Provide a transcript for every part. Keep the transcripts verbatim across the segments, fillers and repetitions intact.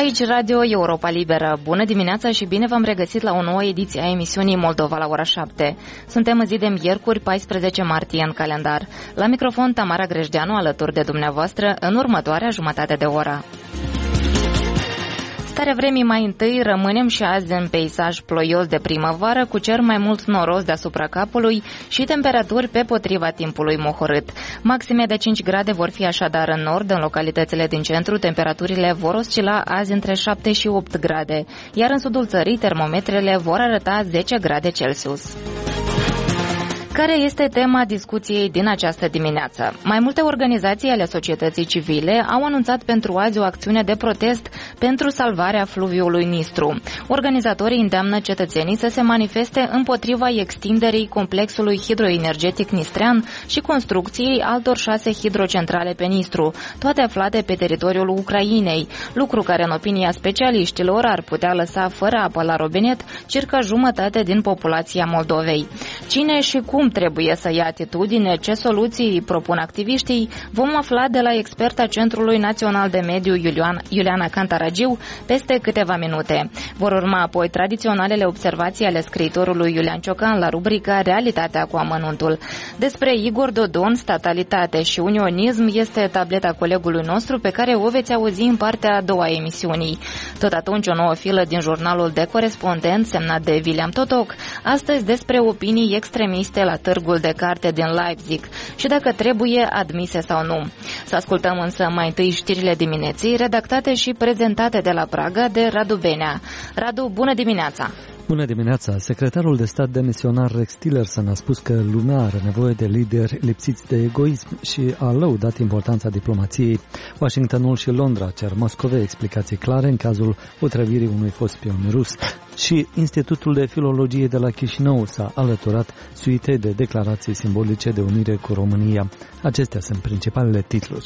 Aici Radio Europa Liberă. Bună dimineața și bine v-am regăsit la o nouă ediție a emisiunii Moldova la ora șapte. Suntem în zi de miercuri, paisprezece martie în calendar. La microfon Tamara Grejdeanu, alături de dumneavoastră în următoarea jumătate de oră. Starea vremii mai întâi, rămânem și azi în peisaj ploios de primăvară, cu cer mai mult noros deasupra capului și temperaturi pe potriva timpului mohorât. Maxime de cinci grade vor fi așadar în nord, în localitățile din centru, temperaturile vor oscila azi între șapte și opt grade, iar în sudul țării termometrele vor arăta zece grade Celsius. Care este tema discuției din această dimineață? Mai multe organizații ale societății civile au anunțat pentru azi o acțiune de protest pentru salvarea fluviului Nistru. Organizatorii îndeamnă cetățenii să se manifeste împotriva extinderii complexului hidroenergetic nistrean și construcției altor șase hidrocentrale pe Nistru, toate aflate pe teritoriul Ucrainei, lucru care, în opinia specialiștilor, ar putea lăsa fără apă la robinet circa jumătate din populația Moldovei. Cine și cum Cum trebuie să ia atitudine, ce soluții propun activiștii, vom afla de la experta Centrului Național de Mediu Iuliana Cantaragiu peste câteva minute. Vor urma apoi tradiționalele observații ale scriitorului Iulian Ciocan la rubrica Realitatea cu amănuntul. Despre Igor Dodon, statalitate și unionism este tableta colegului nostru pe care o veți auzi în partea a doua a emisiunii. Tot atunci o nouă filă din jurnalul de corespondent semnat de William Totoc, astăzi despre opinii extremiste la târgul de carte din Leipzig și dacă trebuie admise sau nu. Să ascultăm însă mai întâi știrile dimineții, redactate și prezentate de la Praga de Radu Benea. Radu, bună dimineața! Bună dimineața! Secretarul de stat demisionar Rex Tillerson a spus că lumea are nevoie de lideri lipsiți de egoism și a lăudat importanța diplomației. Washingtonul și Londra cer Moscovei explicații clare în cazul otrăvirii unui fost spion rus. Și Institutul de Filologie de la Chișinău s-a alăturat suitei de declarații simbolice de unire cu România. Acestea sunt principalele titluri.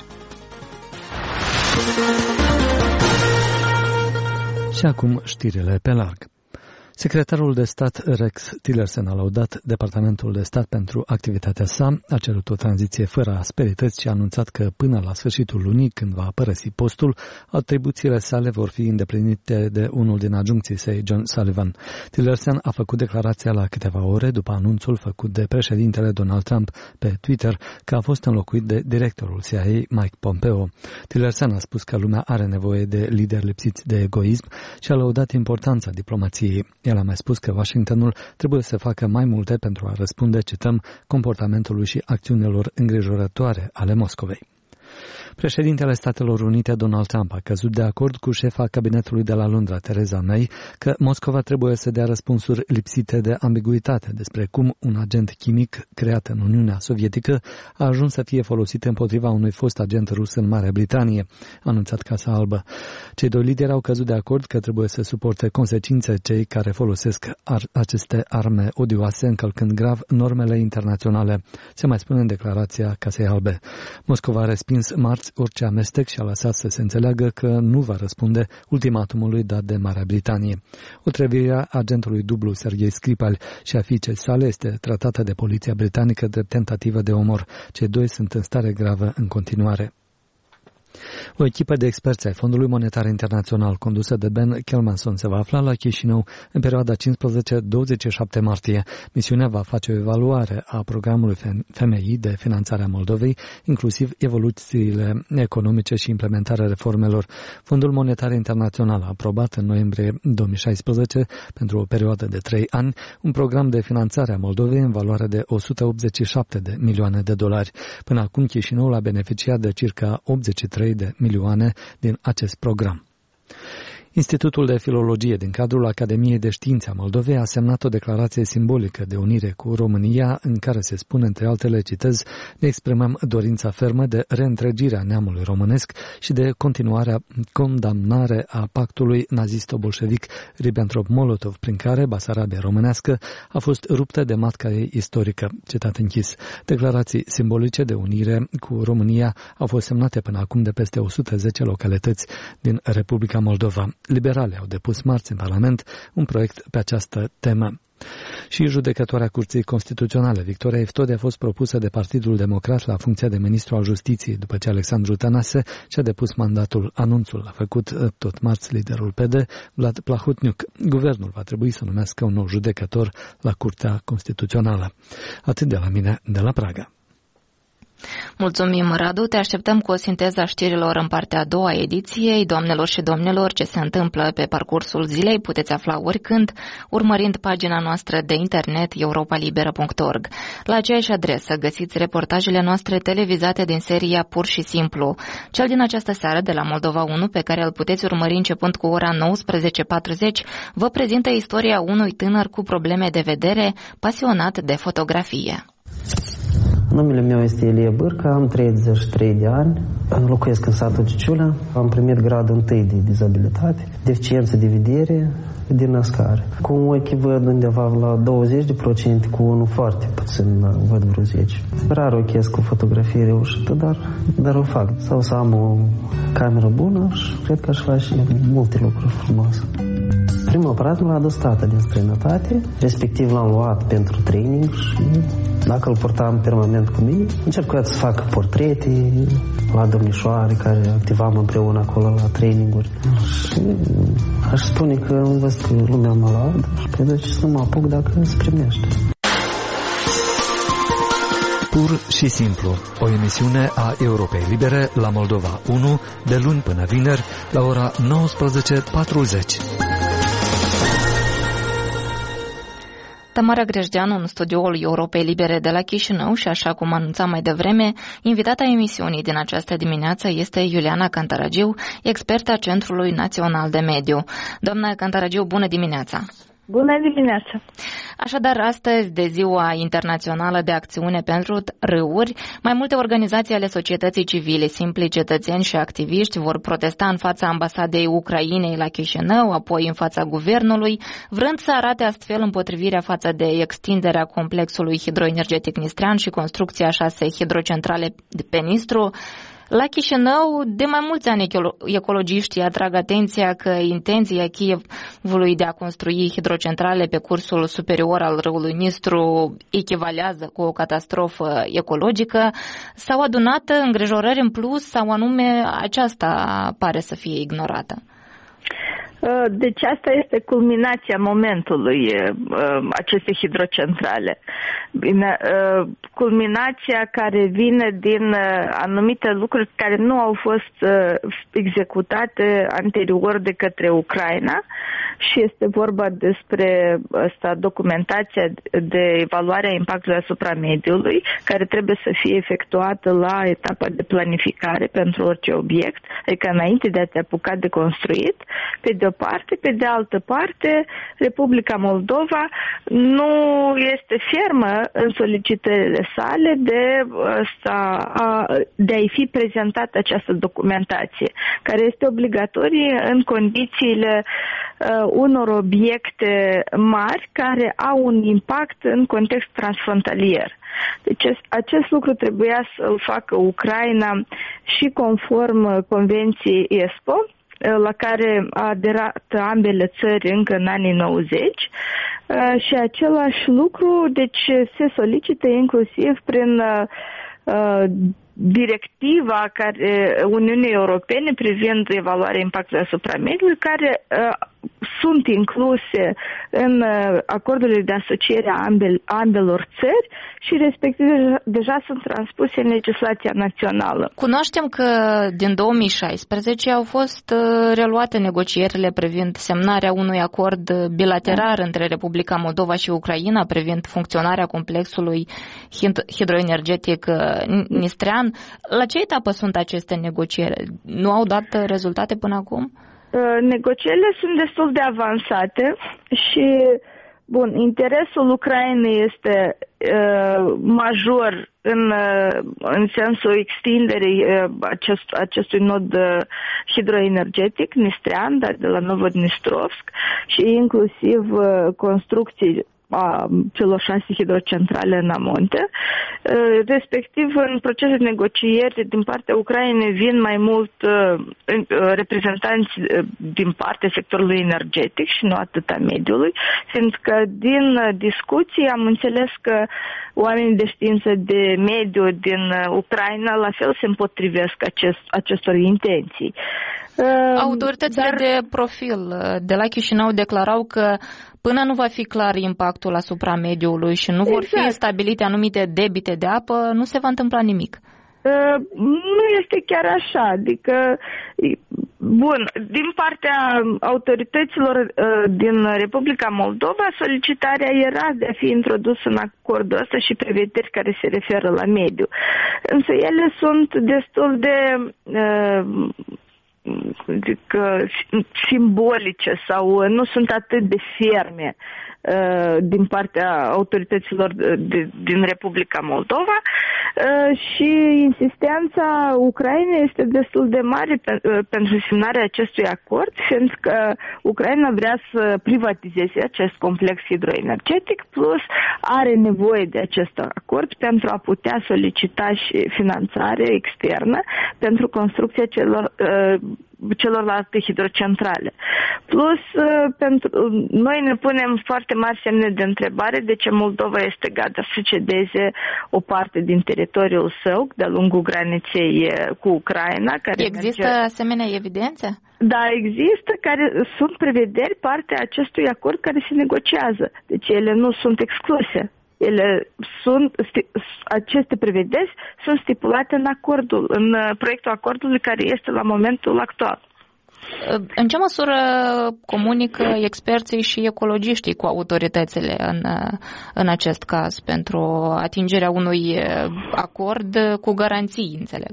Și acum știrile pe larg. Secretarul de stat Rex Tillerson a laudat Departamentul de Stat pentru activitatea sa, a cerut o tranziție fără asperități și a anunțat că până la sfârșitul lunii, când va părăsi postul, atribuțiile sale vor fi îndeplinite de unul din adjuncții săi, John Sullivan. Tillerson a făcut declarația la câteva ore după anunțul făcut de președintele Donald Trump pe Twitter că a fost înlocuit de directorul C I A Mike Pompeo. Tillerson a spus că lumea are nevoie de lideri lipsiți de egoism și a laudat importanța diplomației. El a mai spus că Washingtonul trebuie să facă mai multe pentru a răspunde, cităm, comportamentului și acțiunilor îngrijorătoare ale Moscovei. Președintele Statelor Unite, Donald Trump, a căzut de acord cu șefa cabinetului de la Londra, Theresa May, că Moscova trebuie să dea răspunsuri lipsite de ambiguitate despre cum un agent chimic creat în Uniunea Sovietică a ajuns să fie folosit împotriva unui fost agent rus în Marea Britanie, a anunțat Casa Albă. Cei doi lideri au căzut de acord că trebuie să suporte consecințe cei care folosesc ar- aceste arme odioase, încălcând grav normele internaționale, se mai spune în declarația Casei Albe. Moscova a respins marți orice amestec și a lăsat să se înțeleagă că nu va răspunde ultimatumului dat de Marea Britanie. Otrăvirea agentului dublu Serghei Skripal și a fiicei sale este tratată de poliția britanică drept tentativă de omor. Cei doi sunt în stare gravă în continuare. O echipă de experți ai Fondului Monetar Internațional condusă de Ben Kelmanson se va afla la Chișinău în perioada cincisprezece douăzeci și șapte martie. Misiunea va face o evaluare a programului F M I de finanțare a Moldovei, inclusiv evoluțiile economice și implementarea reformelor. Fondul Monetar Internațional a aprobat în noiembrie două mii șaisprezece, pentru o perioadă de trei ani, un program de finanțare a Moldovei în valoare de o sută optzeci și șapte de milioane de dolari. Până acum, Chișinăul a beneficiat de circa optzeci și trei de milioane din acest program. Institutul de Filologie din cadrul Academiei de Științe a Moldovei a semnat o declarație simbolică de unire cu România în care se spune, între altele, citez, ne exprimăm dorința fermă de reîntregire a neamului românesc și de continuarea condamnare a pactului nazisto-bolșevic Ribbentrop-Molotov, prin care Basarabia românească a fost ruptă de matca ei istorică, citat închis. Declarații simbolice de unire cu România au fost semnate până acum de peste o sută zece localități din Republica Moldova. Liberalii au depus marți în Parlament un proiect pe această temă. Și judecătoarea Curții Constituționale, Victoria Eftode, a fost propusă de Partidul Democrat la funcția de ministru al Justiției, după ce Alexandru Tănase și-a depus mandatul. Anunțul a făcut tot marți liderul P D, Vlad Plahotniuc. Guvernul va trebui să numească un nou judecător la Curtea Constituțională. Atât de la mine, de la Praga. Mulțumim, Radu. Te așteptăm cu o sinteză a știrilor în partea a doua ediției. Doamnelor și domnilor, ce se întâmplă pe parcursul zilei puteți afla oricând, urmărind pagina noastră de internet europa liberă punct org. La aceeași adresă găsiți reportajele noastre televizate din seria Pur și Simplu. Cel din această seară de la Moldova unu, pe care îl puteți urmări începând cu ora nouăsprezece patruzeci, vă prezintă istoria unui tânăr cu probleme de vedere, pasionat de fotografie. Numele meu este Elie Bârca, am treizeci și trei de ani, locuiesc în satul Ciciulea, am primit gradul întâi de dizabilitate, deficiență de vedere din născare. Cu un ochi văd undeva la douăzeci de la sută, cu unul foarte puțin văd vreo zece. Rar ochiesc cu fotografie reușită, dar, dar o fac. Sau să am o cameră bună și cred că aș face multe lucruri frumoase. Primul aparat m-l a adus tata din străinătate, respectiv l-am luat pentru training și dacă îl portam permanent cu mine, încercuiam să fac portrete la domnișoare care activam împreună acolo la traininguri. Și aș spune că văd că lumea mă laudă și pe de ce să mă apuc dacă se primește. Pur și Simplu, o emisiune a Europei Libere la Moldova unu, de luni până vineri, la ora nouăsprezece patruzeci. Tamara Grejdeanu în studioul Europei Libere de la Chișinău și, așa cum anunțam mai devreme, invitata emisiunii din această dimineață este Iuliana Cantaragiu, experta Centrului Național de Mediu. Doamna Cantaragiu, bună dimineața! Bună dimineața! Așadar, astăzi, de Ziua Internațională de Acțiune pentru Râuri, mai multe organizații ale societății civile, simpli cetățeni și activiști vor protesta în fața ambasadei Ucrainei la Chișinău, apoi în fața guvernului, vrând să arate astfel împotrivirea față de extinderea complexului hidroenergetic Nistrean și construcția șase hidrocentrale pe Nistru. La Chișinău, de mai mulți ani, ecologiștii atrag atenția că intenția Kievului de a construi hidrocentrale pe cursul superior al râului Nistru echivalează cu o catastrofă ecologică. S-au adunat îngrijorări în plus sau anume aceasta pare să fie ignorată? Deci asta este culminația momentului acestei hidrocentrale. Bine, culminația care vine din anumite lucruri care nu au fost executate anterior de către Ucraina și este vorba despre asta, documentația de evaluare a impactului asupra mediului, care trebuie să fie efectuată la etapa de planificare pentru orice obiect, adică înainte de a te apuca de construit, pe de o parte. Pe de altă parte, Republica Moldova nu este fermă în solicitările sale de, de a-i fi prezentată această documentație, care este obligatorie în condițiile unor obiecte mari care au un impact în context transfrontalier. Deci acest lucru trebuia să-l facă Ucraina și conform Convenției E S P O, la care a aderat ambele țări încă în anii nouăzeci și același lucru, deci se solicită inclusiv prin directiva care Uniunii Europene privind evaluarea impactului asupra mediului, care uh, sunt incluse în uh, acordurile de asociere a ambel, ambelor țări și respectiv deja, deja sunt transpuse în legislația națională. Cunoaștem că din două mii șaisprezece au fost uh, reluate negocierile privind semnarea unui acord bilateral între Republica Moldova și Ucraina privind funcționarea complexului hidroenergetic uh, Nistrean. La ce etapă sunt aceste negocieri? Nu au dat rezultate până acum? Negocierile sunt destul de avansate și, bun, interesul Ucrainei este uh, major în, uh, în sensul extinderii uh, acest, acestui nod uh, hidroenergetic Nistrean, dar de la Novodnistrovsk, și inclusiv uh, construcții a celor șase hidrocentrale în amonte. Respectiv, în procesul de negocieri din partea Ucrainei vin mai mult reprezentanți din partea sectorului energetic și nu atât a mediului, fiindcă din discuții am înțeles că oamenii de știință de mediu din Ucraina la fel se împotrivesc acest, acestor intenții. Autoritățile Dar... de profil de la Chișinău declarau că până nu va fi clar impactul asupra mediului și nu vor exact. fi stabilite anumite debite de apă, nu se va întâmpla nimic. Nu este chiar așa, adică, bun, din partea autorităților din Republica Moldova, solicitarea era de a fi introdus în acordul ăsta și prevederi care se referă la mediu. Însă ele sunt destul de adică, simbolice sau nu sunt atât de ferme din partea autorităților de, din Republica Moldova și insistența Ucrainei este destul de mare pe, pentru semnarea acestui acord, fiindcă Ucraina vrea să privatizeze acest complex hidroenergetic, plus are nevoie de acest acord pentru a putea solicita și finanțare externă pentru construcția celor celorlalte hidrocentrale. Plus, pentru, noi ne punem foarte mari semne de întrebare de ce Moldova este gata să cedeze o parte din teritoriul său de-a lungul graniței cu Ucraina. Care există merge... asemenea evidențe? Da, există, care sunt prevederi partea acestui acord care se negociază. Deci ele nu sunt excluse. Ele sunt, aceste prevederi sunt stipulate în acordul, în proiectul acordului care este la momentul actual. În ce măsură comunică experții și ecologiștii cu autoritățile în, în acest caz pentru atingerea unui acord cu garanții, înțeleg?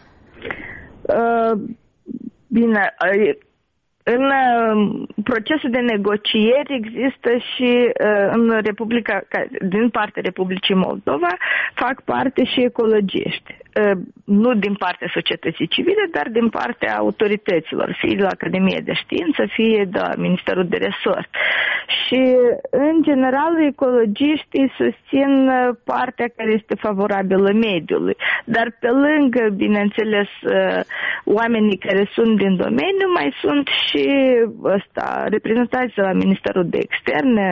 Bine, în procesul de negocieri există și în Republica, din partea Republicii Moldova, fac parte și ecologiști. Nu din partea societății civile, dar din partea autorităților, fie de la Academia de Știință, fie de la Ministerul de Resort. Și, în general, ecologiștii susțin partea care este favorabilă mediului. Dar pe lângă, bineînțeles, oamenii care sunt din domeniu, mai sunt și ăsta, reprezentanți de la Ministerul de Externe,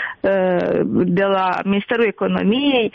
de la Ministerul Economiei,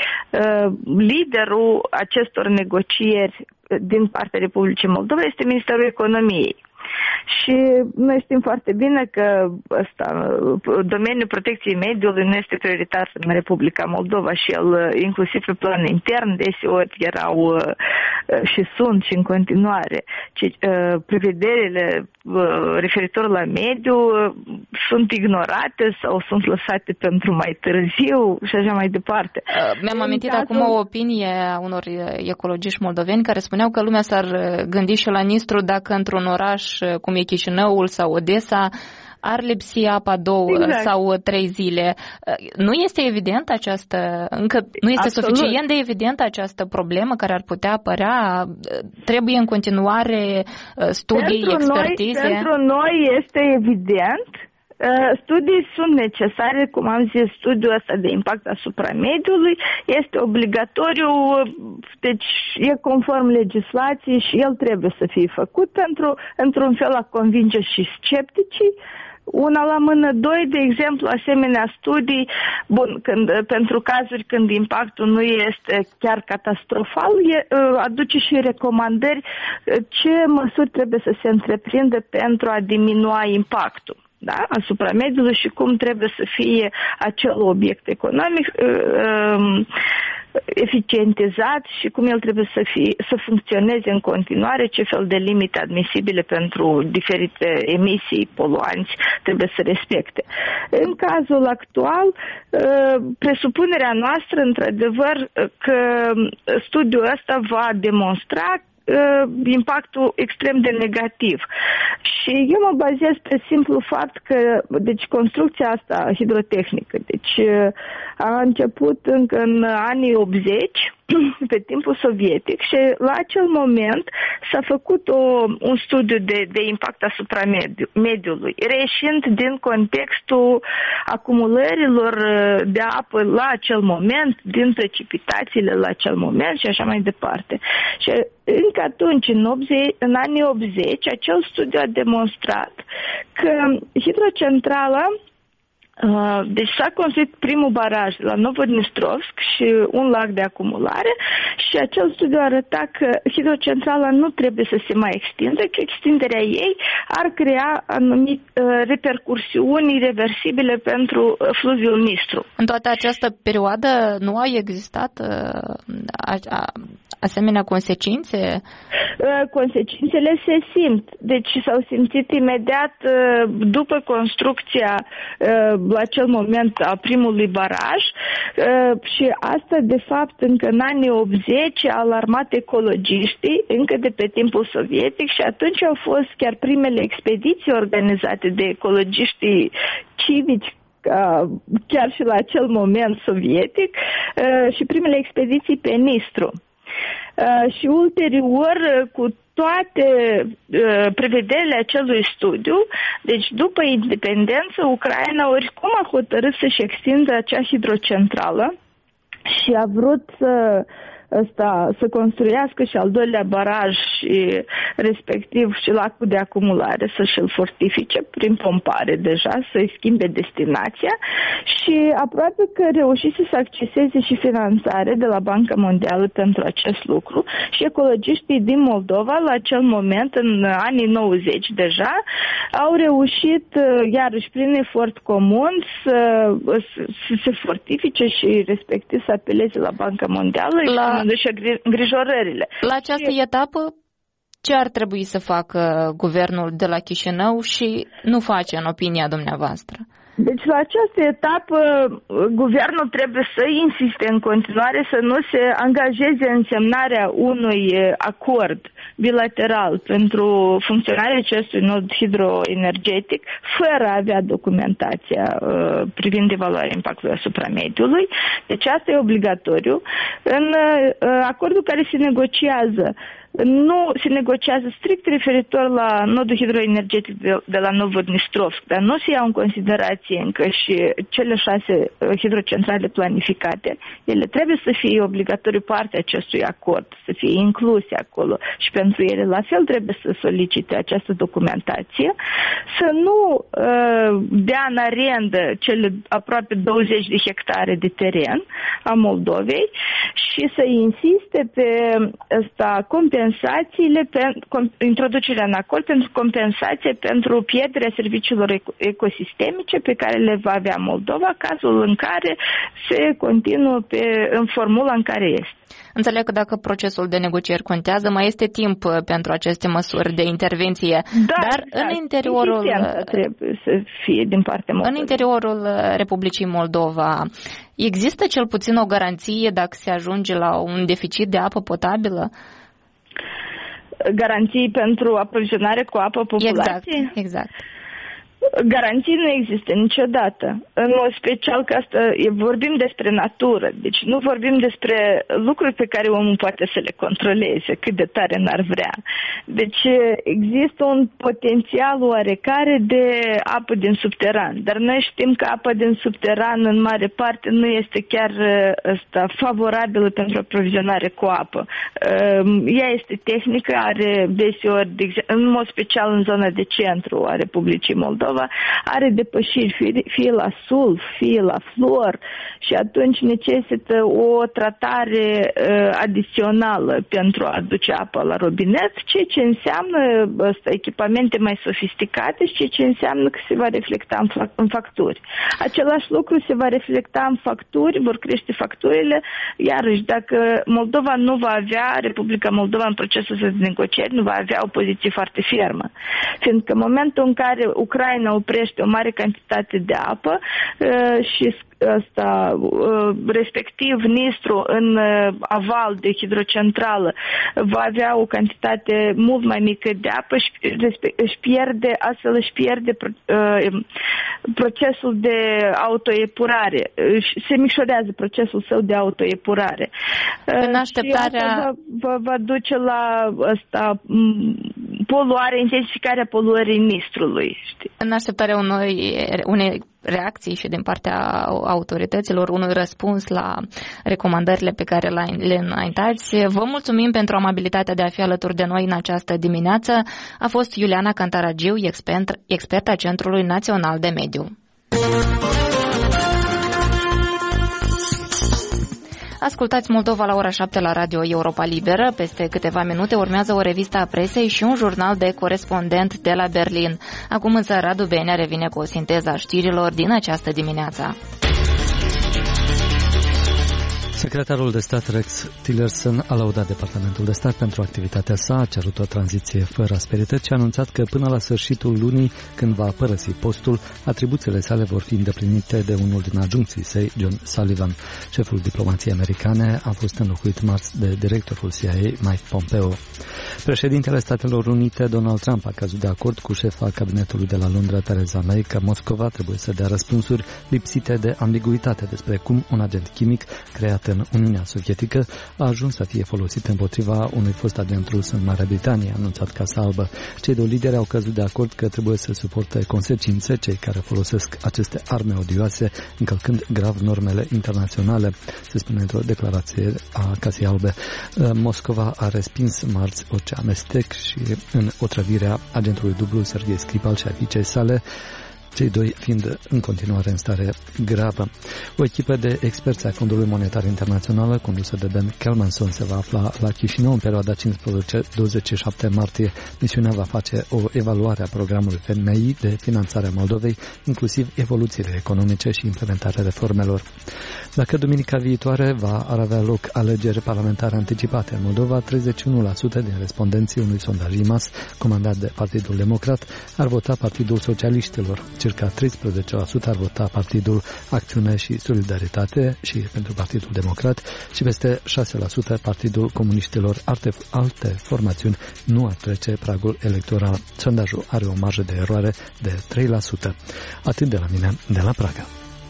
liderul acestor negocieri din partea Republicii Moldova este Ministerul Economiei. Și noi știm foarte bine că ăsta, domeniul protecției mediului nu este prioritar în Republica Moldova și el, inclusiv pe plan intern, deseori erau și sunt și în continuare. Ci, prevederile referitor la mediu sunt ignorate sau sunt lăsate pentru mai târziu și așa mai departe. Mi-am amintit cazul... acum o opinie a unor ecologiști moldoveni care spuneau că lumea s-ar gândi și la Nistru dacă într-un oraș cum e Chișinăul sau Odessa ar lipsi apa două exact. sau trei zile. Nu este evident această, încă nu este Absolut. suficient de evident această problemă care ar putea apărea? Trebuie în continuare studii, pentru expertize? Noi, pentru noi este evident. Studii sunt necesare, cum am zis, studiul ăsta de impact asupra mediului este obligatoriu, deci e conform legislației și el trebuie să fie făcut pentru, într-un fel, a convinge și scepticii. Una la mână, doi, de exemplu, asemenea studii, bun, când, pentru cazuri când impactul nu este chiar catastrofal, e, aduce și recomandări ce măsuri trebuie să se întreprindă pentru a diminua impactul. Da, asupra mediului și cum trebuie să fie acel obiect economic uh, eficientizat și cum el trebuie să, fie, să funcționeze în continuare, ce fel de limite admisibile pentru diferite emisii poluanți trebuie să respecte. În cazul actual, uh, presupunerea noastră, într-adevăr, că studiul ăsta va demonstra impactul extrem de negativ. Și eu mă bazez pe simplu fapt că, deci, construcția asta hidrotehnică, deci, a început încă în anii optzeci pe timpul sovietic și la acel moment s-a făcut o, un studiu de, de impact asupra mediu, mediului, reieșind din contextul acumulărilor de apă la acel moment, din precipitațiile la acel moment și așa mai departe. Și încă atunci, în, optzeci, în anii optzeci, acel studiu a demonstrat că hidrocentrala, deci s-a construit primul baraj la Novodnistrovsk și un lac de acumulare și acel studiu arăta că hidrocentrala nu trebuie să se mai extindă, că extinderea ei ar crea anumite repercursiuni irreversibile pentru fluviul Nistru. În toată această perioadă nu au existat a, a, asemenea consecințe? Consecințele se simt. Deci s-au simțit imediat după construcția la acel moment a primului baraj și asta de fapt încă în anii optzeci a alarmat ecologiștii încă de pe timpul sovietic și atunci au fost chiar primele expediții organizate de ecologiștii civici chiar și la acel moment sovietic și primele expediții pe Nistru. Uh, și ulterior, cu toate uh, prevederile acelui studiu, deci după independență, Ucraina oricum a hotărât să-și extindă acea hidrocentrală și a vrut să Asta, să construiască și al doilea baraj și respectiv și lacul de acumulare, să și-l fortifice prin pompare deja, să-i schimbe destinația și aproape că reușise să acceseze și finanțare de la Banca Mondială pentru acest lucru și ecologiștii din Moldova la acel moment, în anii nouăzeci deja, au reușit iarăși prin efort comun să, să se fortifice și respectiv să apeleze la Banca Mondială la... și îngrijorările. La această și... etapă, ce ar trebui să facă guvernul de la Chișinău și nu face, în opinia dumneavoastră? Deci la această etapă guvernul trebuie să insiste în continuare să nu se angajeze în semnarea unui acord bilateral pentru funcționarea acestui nod hidroenergetic fără a avea documentația uh, privind evaluarea impactului asupra mediului. Deci asta e obligatoriu. În uh, acordul care se negociază nu se negociază strict referitor la nodul hidroenergetic de, de la Novodnistrovsk, dar nu se iau în considerație încă și cele șase hidrocentrale planificate. Ele trebuie să fie obligatoriu parte acestui acord, să fie incluse acolo și pentru ele la fel trebuie să solicite această documentație, să nu uh, dea în arendă cele aproape douăzeci de hectare de teren a Moldovei și să insiste pe ăsta compensație compensațiile, introducerea în acord pentru compensație pentru pierderea serviciilor ecosistemice pe care le va avea Moldova, cazul în care se continuă pe, în formula în care este. Înțeleg că dacă procesul de negocieri contează, mai este timp pentru aceste măsuri de intervenție. Da, dar da, în interiorul trebuie să fie din partea Moldovei. În interiorul Republicii Moldova există cel puțin o garanție dacă se ajunge la un deficit de apă potabilă? Garanții pentru aprovizionare cu apă populației? Exact, exact. Garanții nu există niciodată. În mod special că asta vorbim despre natură. Deci nu vorbim despre lucruri pe care omul poate să le controleze, cât de tare n-ar vrea. Deci există un potențial oarecare de apă din subteran. Dar noi știm că apa din subteran în mare parte nu este chiar asta, favorabilă pentru aprovizionare cu apă. Ea este tehnică, are deseori, în mod special în zona de centru a Republicii Moldova, are depășiri fie, fie la sulf, fie la fluor și atunci necesită o tratare uh, adițională pentru a aduce apă la robinet, ceea ce înseamnă ăsta, echipamente mai sofisticate și ceea ce înseamnă că se va reflecta în, fa- în facturi. Același lucru se va reflecta în facturi, vor crește facturile, iarăși dacă Moldova nu va avea, Republica Moldova în procesul de negocieri nu va avea o poziție foarte fermă. Fiindcă în momentul în care Ucraina Ucraina oprește o mare cantitate de apă și asta, respectiv Nistru în aval de hidrocentrală va avea o cantitate mult mai mică de apă și își pierde, astfel își pierde procesul de autoepurare, se micșorează procesul său de autoepurare. În așteptarea... Și asta va, va duce la asta, poluare, intensificarea poluării Nistrului. Știi? În așteptarea unei, unei reacții și din partea autorităților, unui răspuns la recomandările pe care le înaintați. Vă mulțumim pentru amabilitatea de a fi alături de noi în această dimineață. A fost Iuliana Cantaragiu, expert, expert a Centrului Național de Mediu. Ascultați Moldova la ora șapte la Radio Europa Liberă. Peste câteva minute urmează o revistă a presei și un jurnal de corespondent de la Berlin. Acum însă Radu Benea revine cu o sinteză a știrilor din această dimineață. Secretarul de stat Rex Tillerson a laudat Departamentul de Stat pentru activitatea sa, a cerut o tranziție fără asperități și a anunțat că până la sfârșitul lunii, când va părăsi postul, atribuțiile sale vor fi îndeplinite de unul din adjuncții săi, John Sullivan. Șeful diplomației americane a fost înlocuit marți de directorul C I A, Mike Pompeo. Președintele Statelor Unite, Donald Trump, a căzut de acord cu șefa cabinetului de la Londra, Theresa May, că Moscova trebuie să dea răspunsuri lipsite de ambiguitate despre cum un agent chimic creat în Uniunea Sovietică a ajuns să fie folosit împotriva unui fost agent rus în Marea Britanie, a anunțat Casa Albă. Cei doi lideri au căzut de acord că trebuie să suporte consecințe cei care folosesc aceste arme odioase, încălcând grav normele internaționale, se spune într-o declarație a Casei Albe. Moscova a respins marți orice amestec și în otrăvirea agentului dublu Serghei Skripal și a fiicei sale, cei doi fiind în continuare în stare gravă. O echipă de experți ai Fondului Monetar Internațional, condusă de Ben Kelmanson, se va afla la Chișinău în perioada cincisprezece douăzeci și șapte martie. Misiunea va face o evaluare a programului F M I de finanțare a Moldovei, inclusiv evoluțiile economice și implementarea reformelor. Dacă duminica viitoare va avea loc alegeri parlamentare anticipate în Moldova, treizeci și unu la sută din respondenții unui sondaj I M A S, comandat de Partidul Democrat, ar vota Partidul Socialiștilor. Circa treisprezece la sută ar vota Partidul Acțiune și Solidaritate și pentru Partidul Democrat și peste șase la sută Partidul Comuniștilor. Alte, alte formațiuni nu ar trece pragul electoral. Sondajul are o marjă de eroare de trei la sută. Atât de la mine, de la Praga.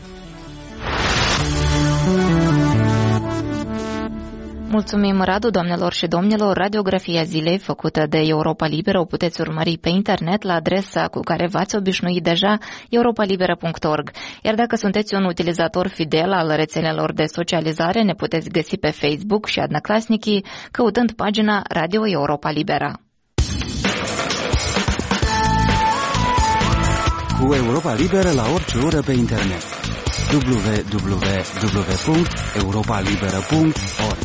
Mulțumim, Radu, doamnelor și domnilor. Radiografia zilei făcută de Europa Liberă o puteți urmări pe internet la adresa cu care v-ați obișnuit deja, europa liberă punct org. Iar dacă sunteți un utilizator fidel al rețelelor de socializare, ne puteți găsi pe Facebook și Adnăclasnichii, căutând pagina Radio Europa Liberă. Cu Europa Liberă la orice oră pe internet. w w w punct europa liberă punct org.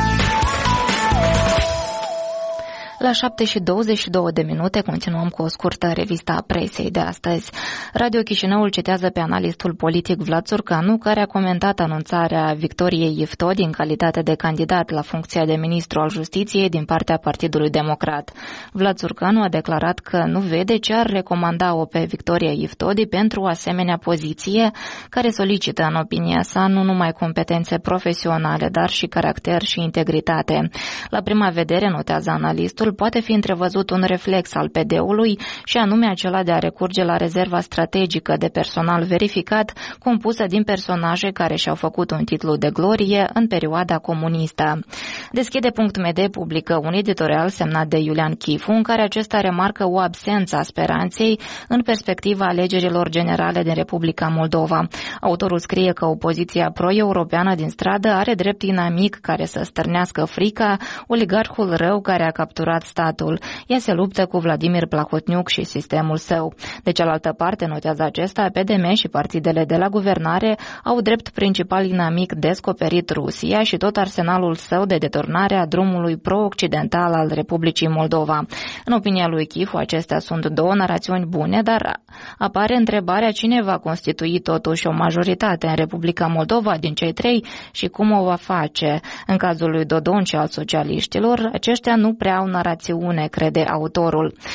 La șapte și douăzeci și două de minute continuăm cu o scurtă revistă a presei de astăzi. Radio Chișinăul citează pe analistul politic Vlad Țurcanu, care a comentat anunțarea Victoriei Iftodi în calitate de candidat la funcția de ministru al Justiției din partea Partidului Democrat. Vlad Țurcanu a declarat că nu vede ce ar recomanda-o pe Victoria Iftodi pentru o asemenea poziție, care solicită, în opinia sa, nu numai competențe profesionale, dar și caracter și integritate. La prima vedere, notează analistul, poate fi întrevăzut un reflex al P D-ului și anume acela de a recurge la rezerva strategică de personal verificat, compusă din personaje care și-au făcut un titlu de glorie în perioada comunistă. Deschide punct m d publică un editorial semnat de Iulian Chifu, în care acesta remarcă o absență a speranței în perspectiva alegerilor generale din Republica Moldova. Autorul scrie că opoziția pro-europeană din stradă are drept inamic care să stârnească frica, oligarhul rău care a capturat statul. Ea se luptă cu Vladimir Plahotniuc și sistemul său. De cealaltă parte, notează acesta, P D M și partidele de la guvernare au drept principal inamic descoperit Rusia și tot arsenalul său de deturnare a drumului pro-occidental al Republicii Moldova. În opinia lui Chifu, acestea sunt două narațiuni bune, dar apare întrebarea cine va constitui totuși o majoritate în Republica Moldova din cei trei și cum o va face. În cazul lui Dodon și al socialiștilor, aceștia nu prea au narațiune, crede autorul.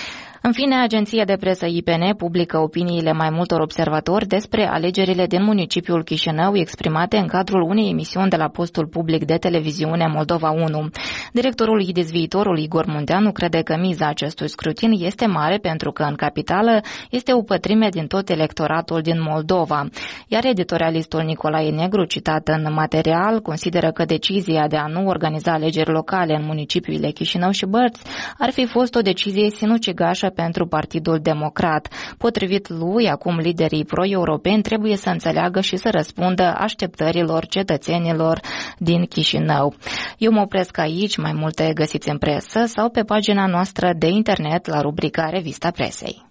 În fine, agenția de presă I P N publică opiniile mai multor observatori despre alegerile din municipiul Chișinău exprimate în cadrul unei emisiuni de la postul public de televiziune Moldova unu. Directorul I D I S Viitorul Igor Munteanu crede că miza acestui scrutin este mare pentru că în capitală este o pătrime din tot electoratul din Moldova. Iar editorialistul Nicolae Negru, citat în material, consideră că decizia de a nu organiza alegeri locale în municipiile Chișinău și Bărți ar fi fost o decizie sinucigașă pentru Partidul Democrat. Potrivit lui, acum liderii pro-europeni trebuie să înțeleagă și să răspundă așteptărilor cetățenilor din Chișinău. Eu mă opresc aici, mai multe găsiți în presă sau pe pagina noastră de internet la rubrica Revista Presei.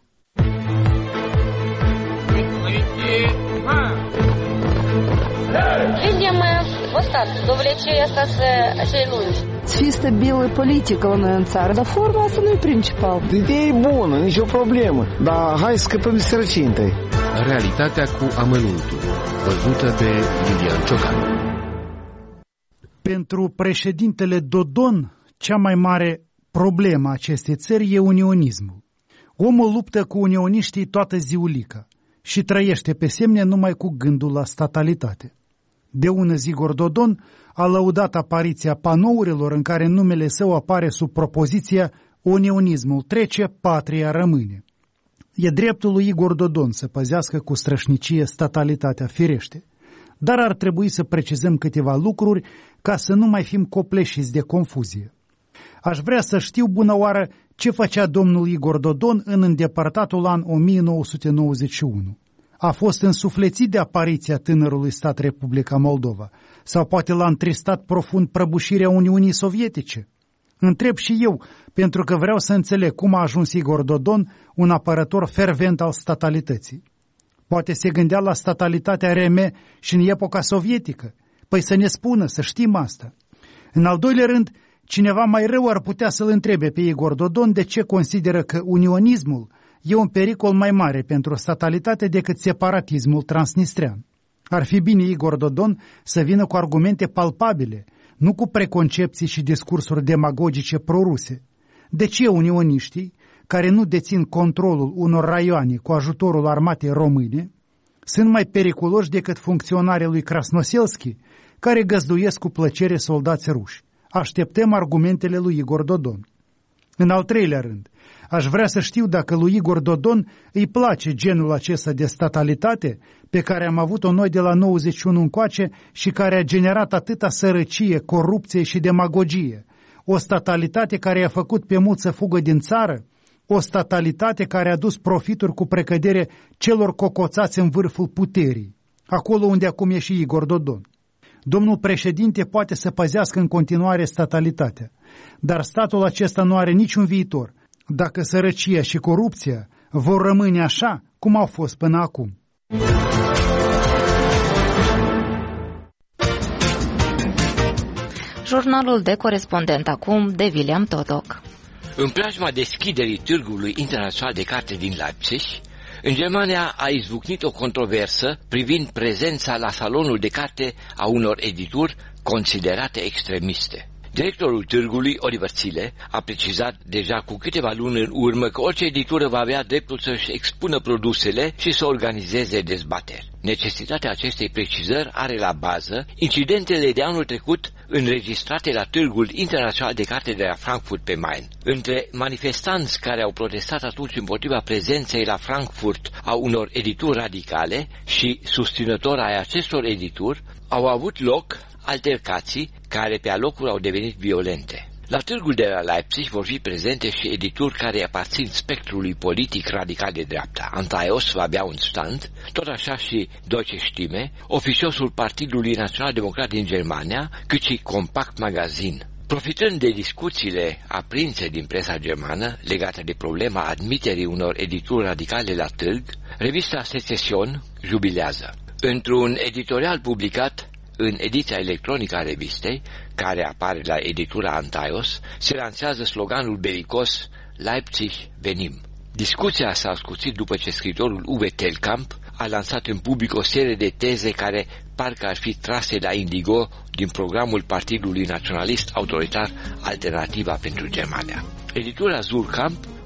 Видим устав, довлечение остаться целуешь. Să fie stabilă politică la noi în țară, dar forma asta nu e principal. Ideea e bună, nicio problemă, dar hai să scăpăm de sărăcie întâi. Realitatea cu amănuntul, văzută de Iulian Ciocan. Pentru președintele Dodon, cea mai mare problemă a acestei țări e unionismul. Omul luptă cu unioniștii toată ziulica și trăiește pe semne numai cu gândul la statalitate. De ună zi Igor Dodon a lăudat apariția panourilor în care numele său apare sub propoziția unionismul trece, patria rămâne. E dreptul lui Igor Dodon să păzească cu strășnicie statalitatea, firește, dar ar trebui să precizăm câteva lucruri ca să nu mai fim copleșiți de confuzie. Aș vrea să știu bună oară ce făcea domnul Igor Dodon în îndepărtatul an o mie nouă sute nouăzeci și unu. A fost însuflețit de apariția tânărului stat Republica Moldova sau poate l-a întristat profund prăbușirea Uniunii Sovietice? Întreb și eu, pentru că vreau să înțeleg cum a ajuns Igor Dodon un apărător fervent al statalității. Poate se gândea la statalitatea R M și în epoca sovietică. Păi să ne spună, să știm asta. În al doilea rând, cineva mai rău ar putea să-l întrebe pe Igor Dodon de ce consideră că unionismul e un pericol mai mare pentru statalitate decât separatismul transnistrean. Ar fi bine Igor Dodon să vină cu argumente palpabile, nu cu preconcepții și discursuri demagogice proruse. De ce unioniștii, care nu dețin controlul unor raioane cu ajutorul armatei române, sunt mai periculoși decât funcționarii lui Krasnoselski, care găzduiesc cu plăcere soldați ruși? Așteptăm argumentele lui Igor Dodon. În al treilea rând, aș vrea să știu dacă lui Igor Dodon îi place genul acesta de statalitate pe care am avut-o noi de la nouăzeci și unu încoace și care a generat atâta sărăcie, corupție și demagogie. O statalitate care i-a făcut pe mulți să fugă din țară, o statalitate care a dus profituri cu precădere celor cocoțați în vârful puterii, acolo unde acum e și Igor Dodon. Domnul președinte poate să păzească în continuare statalitatea, dar statul acesta nu are niciun viitor dacă sărăcia și corupția vor rămâne așa cum au fost până acum. Jurnalul de corespondent acum de William Todoc. În preajma deschiderii Târgului Internațional de Carte din Leipzig, în Germania a izbucnit o controversă privind prezența la salonul de carte a unor edituri considerate extremiste. Directorul târgului, Oliver Zile, a precizat deja cu câteva luni în urmă că orice editură va avea dreptul să-și expună produsele și să organizeze dezbateri. Necesitatea acestei precizări are la bază incidentele de anul trecut înregistrate la Târgul Internațional de Carte de la Frankfurt pe Main. Între manifestanți care au protestat atunci împotriva prezenței la Frankfurt a unor edituri radicale și susținători ai acestor edituri, au avut loc altercații care pe alocuri au devenit violente. La târgul de la Leipzig vor fi prezente și edituri care aparțin spectrului politic radical de dreapta. Antaios va avea un stand, tot așa și Deutsche Stimme, oficiosul Partidului Național Democrat din Germania, cât și Compact Magazin. Profitând de discuțiile aprinse din presa germană legate de problema admiterii unor edituri radicale la târg, revista Secession jubilează. Într-un editorial publicat în ediția electronică a revistei, care apare la editura Antaios, se lansează sloganul belicos Leipzig venim. Discuția s-a ascuțit după ce scriitorul Uwe Telkamp a lansat în public o serie de teze care parcă ar fi trase la indigo din programul Partidului Naționalist Autoritar Alternativa pentru Germania. Editura Surkamp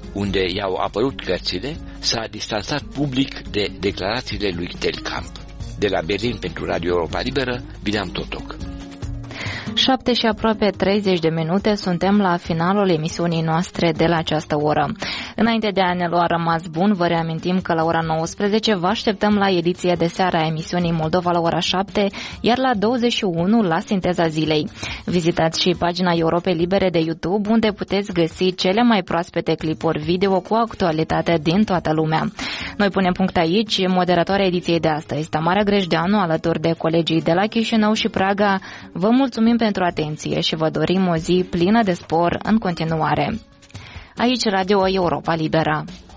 unde i-au apărut cărțile, s-a distanțat public de declarațiile lui Telkamp. De la Berlin pentru Radio Europa Liberă, Bileam Totoc. șapte și aproape treizeci de minute, suntem la finalul emisiunii noastre de la această oră. Înainte de a ne lua rămas bun, vă reamintim că la ora nouăsprezece vă așteptăm la ediția de seară a emisiunii Moldova la ora șapte, iar la douăzeci și unu la Sinteza Zilei. Vizitați și pagina Europei Libere de YouTube, unde puteți găsi cele mai proaspete clipuri video cu actualitate din toată lumea. Noi punem punct aici. Moderatoarea ediției de astăzi, Tamara Grejdeanu, alături de colegii de la Chișinău și Praga, vă mulțumim pentru atenție și vă dorim o zi plină de spor în continuare. Aici Radio Europa Liberă.